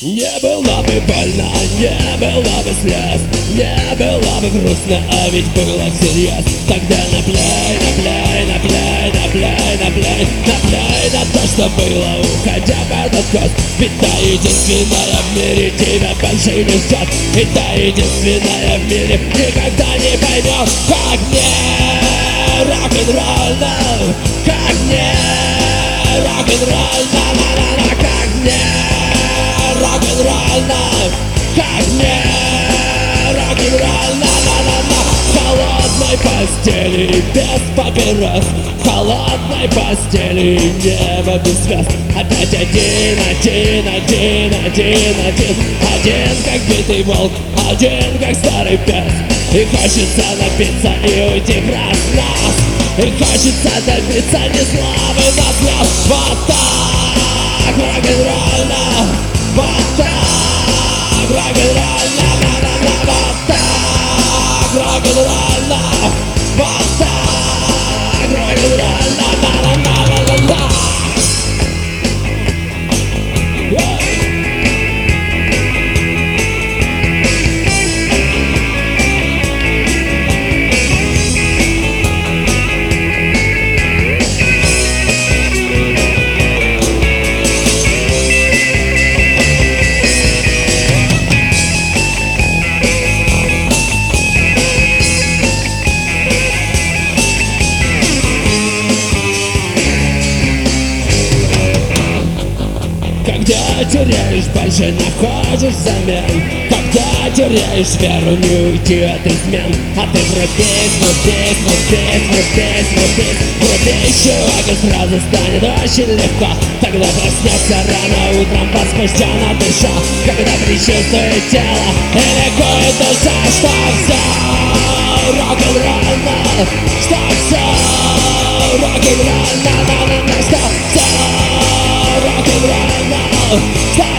Не было бы больно, не было бы слез, не было бы грустно, а ведь было всерьез. Тогда напляй, напляй, напляй, напляй, напляй, напляй на то, что было, уходя в этот год. Ведь та единственная в мире тебя больше не ждет, и та единственная в мире никогда не поймет, как мне рок-н-ролльно, как мне рок-н-ролльно, на-на-на, как мне рок-н-ролльно, как мне рок-н-ролльно, на-на-на. В холодной постели без папирос, в холодной постели небо без звезд. Опять один, один, один, один, один, один, как битый волк, один, как старый пес. И хочется напиться и уйти в раз нас, и хочется добиться не славы, но слез. Вот так рок-н-ролльно, вот так рок-н-ролльно, на-на-на, вот так рок-н-ролльно, вот так рок-н-ролльно, на-на-на-на-на. Когда теряешь, больше находишь взамен. Когда теряешь веру, не уйти от измен. А ты врубись, врубись, врубись, врубись, врубись, врубись, чувак, и сразу станет очень легко. Тогда проснется рано утром, возбужденно душа, когда предчувствует тело и ликует душа, что все рок-н-ролльно, что все рок-н-ролльно, что все рок-н-ролльно, что